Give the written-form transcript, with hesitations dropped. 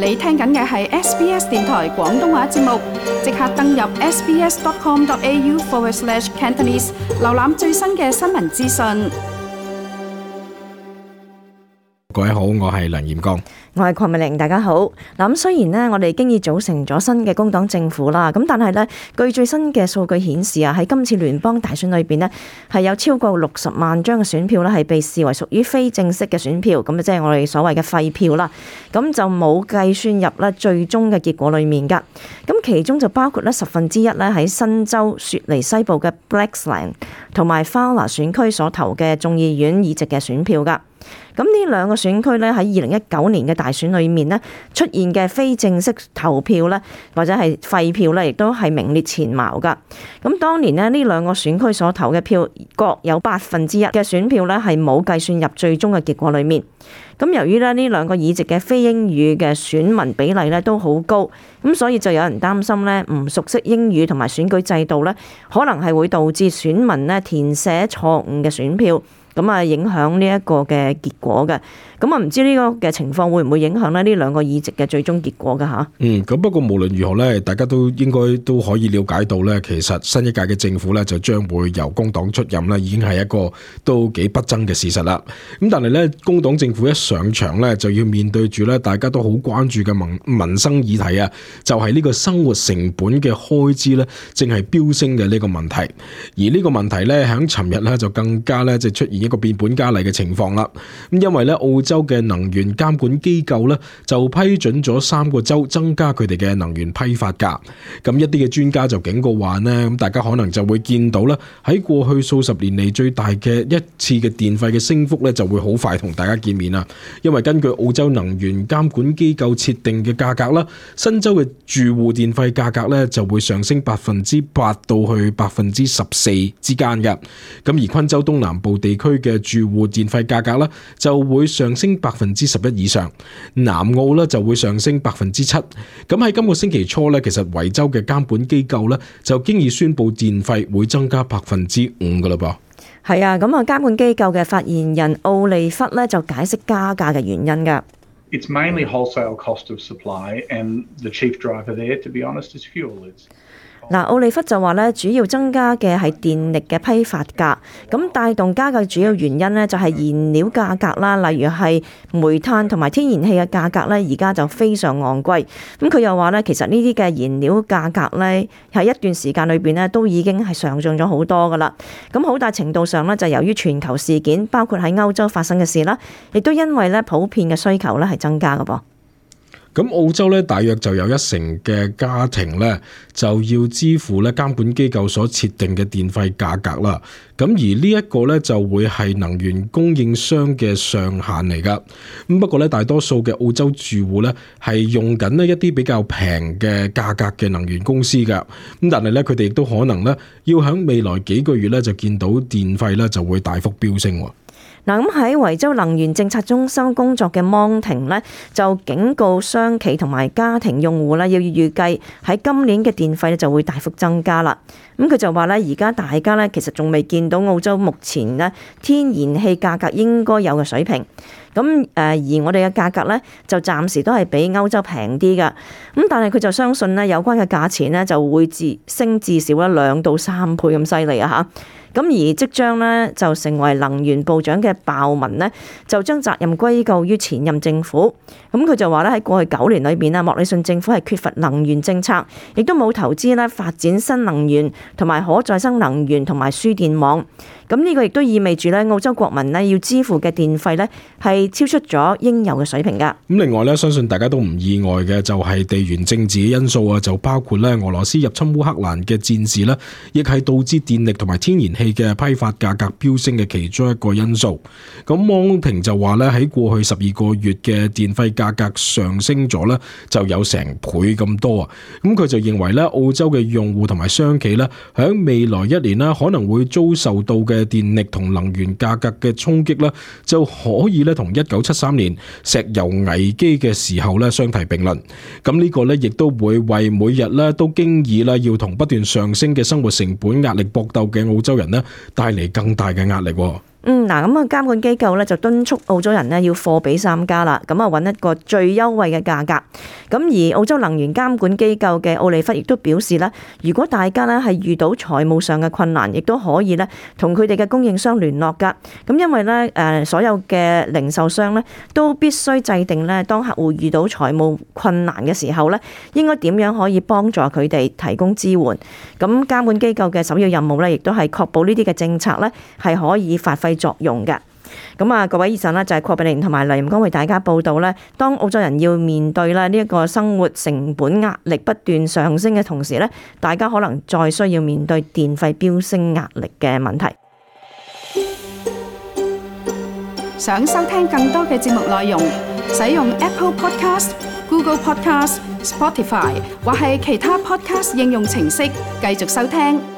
你聽緊嘅係 SBS 電台廣東話節目，即刻登入 sbs.com.au/Cantonese 瀏覽最新嘅新聞資訊。 各位好，我係梁彥剛， 我係鄺美玲，大家好。咁雖然呢，我哋經已組成咗新嘅工黨政府啦，咁但係呢，據最新嘅數據顯示啊，喺今次聯邦大選裏邊呢，係有超過60萬張嘅選票呢係被視為屬於非正式嘅選票，咁即係我哋所謂嘅廢票啦。咁就冇計算入呢最終嘅結果裏面噶。咁其中就包括呢1/10呢喺新州雪梨西部嘅 Blaxland 同埋 Fowler 選區所投嘅眾議院議席嘅選票噶。咁呢兩個選區咧喺2019年嘅大選裏面咧出現嘅非正式投票咧或者係廢票咧，亦都係名列前茅噶。咁當年咧呢兩個選區所投嘅票各有1/8嘅選票咧係冇計算入最終嘅結果裏面。咁由於咧呢兩個議席嘅非英語嘅選民比例咧都好高，咁所以就有人擔心咧唔熟悉英語同埋選舉制度咧，可能係會導致選民咧填寫錯誤嘅選票。咁啊，影響呢一個嘅結果嘅。咁啊，唔知呢個嘅情況會唔會影響咧呢兩個議席嘅最終結果㗎吓？ 咁不過無論如何咧，大家都應該都可以了解到咧，其實新一屆嘅政府咧就將會由工黨出任咧，已經係一個都幾不爭嘅事實啦。咁但係咧，工黨政府一上場咧，就要面對住咧大家都好關注嘅民生議題啊，就係呢個生活成本嘅開支咧，正係飆升嘅呢個問題。而呢個問題咧，喺尋日咧就更加咧即係出現一個變本加厲嘅情況啦。咁因為咧澳洲嘅能源監管機構咧就批准咗3個州增加佢哋嘅能源批發價。咁一啲嘅專家就警告話呢，咁大家可能就會見到咧喺過去數十年嚟最大嘅一次嘅電費嘅升幅咧就會好快同大家見面啦。因為根據澳洲能源監管機構設定嘅價格啦，新州嘅住戶電費價格咧就會上升8%到去14%之間嘅。咁而昆州東南部地區嘅住戶電費價格咧就會上升11%以上，南澳咧就會上升7%。咁喺今個星期初咧，其實維州嘅監管機構咧就經已宣布電費會增加5%噶啦噃。 係啊，咁啊監管機構嘅發言人奧利弗咧就解釋加價嘅原因噶。 It's mainly wholesale cost of supply, and the chief driver there, to be honest, is fuel. 嗱，奧利弗就話咧，主要增加嘅係電力嘅批發價，咁帶動加價主要原因咧就係燃料價格啦，例如係煤炭同埋天然氣嘅價格咧，而家就非常昂貴。咁佢又話咧，其實呢啲嘅燃料價格咧喺一段時間裏邊咧都已經係上漲咗好多噶啦。咁好大程度上咧就由於全球事件，包括喺歐洲發生嘅事啦，亦都因為咧普遍嘅需求咧係增加嘅噃。 咁澳洲咧，大約就有1成嘅家庭咧，就要支付咧監管機構所設定嘅電費價格啦。咁而呢一個咧就會係能源供應商嘅上限嚟噶。咁不過咧，大多數嘅澳洲住戶咧係用緊呢一啲比較平嘅價格嘅能源公司噶。咁但係咧，佢哋亦都可能咧要喺未來幾個月咧就見到電費咧就會大幅飆升。 嗱，咁喺維州能源政策中心工作嘅芒廷呢，就警告商企同埋家庭用戶呢，要預計喺今年嘅電費呢就會大幅增加啦。咁佢就話呢，而家大家呢其實仲未見到澳洲目前呢天然氣價格應該有嘅水平。咁而我哋嘅價格呢，就暫時都係比歐洲平啲㗎。咁但係佢就相信呢，有關嘅價錢呢就會升至少2到3倍咁犀利啊嚇。咁而即將呢，就成為能源部長嘅鮑文呢，就將責任歸咎於前任政府。咁佢就話咧，喺過去9年裏邊啊，莫里遜政府係缺乏能源政策，亦都冇投資咧發展新能源同埋可再生能源同埋輸電網。咁呢個亦都意味住咧，澳洲國民呢要支付嘅電費呢係超出咗應有嘅水平㗎。 咁另外咧，相信大家都唔意外嘅就係地緣政治嘅因素啊，就包括咧俄羅斯入侵烏克蘭嘅戰事咧，亦係導致電力同埋天然氣嘅批發價格飆升嘅其中一個因素。咁芒廷就話咧，喺過去12個月嘅電費價格上升咗咧，就有成倍咁多啊。咁佢就認為咧，澳洲嘅用戶同埋商企咧，喺未來1年咧可能會遭受到嘅電力同能源價格嘅衝擊咧，就可以咧同1973年石油危機嘅時候咧相提並論。咁呢個咧亦都會為每日咧都經已啦要同不斷上升嘅生活成本壓力搏鬥嘅澳洲人咧帶嚟更大嘅壓力。 嗱，咁監管機構咧就敦促澳洲人咧要貨比三家啦，咁揾一個最優惠嘅價格。咁而澳洲能源監管機構嘅奧利弗亦都表示咧，如果大家咧係遇到財務上嘅困難，亦都可以咧同佢哋嘅供應商聯絡㗎。咁因為咧所有嘅零售商咧都必須制定咧，當客戶遇到財務困難嘅時候咧，應該點樣可以幫助佢哋提供支援。咁監管機構嘅首要任務咧，亦都係確保呢啲嘅政策咧係可以發揮作用嘅。咁各位以上呢，就係鄺美玲同埋黎em光為大家報道咧，當澳洲人要面對呢一個生活成本壓力不斷上升嘅同時咧，大家可能再需要面對電費飆升壓力嘅問題。 想收聽更多嘅節目內容，使用 Apple Podcast、Google Podcast、Spotify 或係其他 Podcast 應用程式繼續收聽。